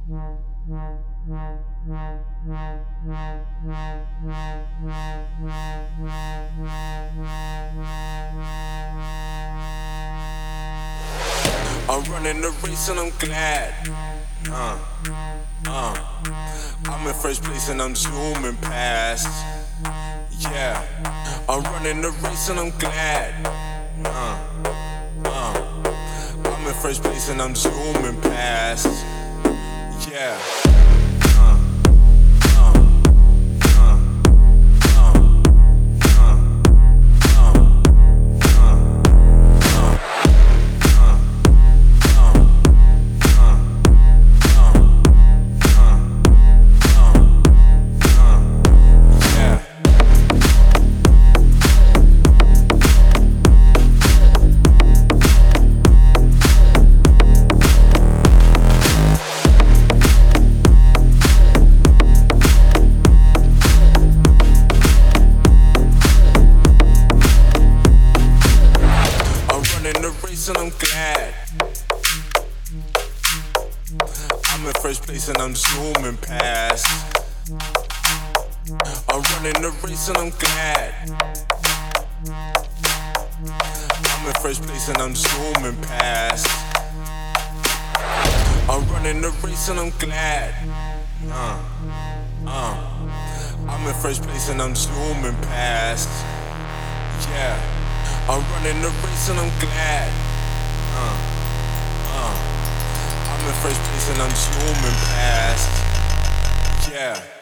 I'm running the race and I'm glad. I'm in first place and I'm zooming past. Yeah, I'm running the race and I'm glad. I'm in first place and I'm zooming past. Yeah. And I'm glad. I'm in first place and I'm zooming past. I'm running the race and I'm glad. I'm in first place and I'm zooming past. I'm running the race and I'm glad. I'm in first place and I'm zooming past. Yeah, I'm running the race and I'm glad. I'm in first place and I'm zooming past. Yeah.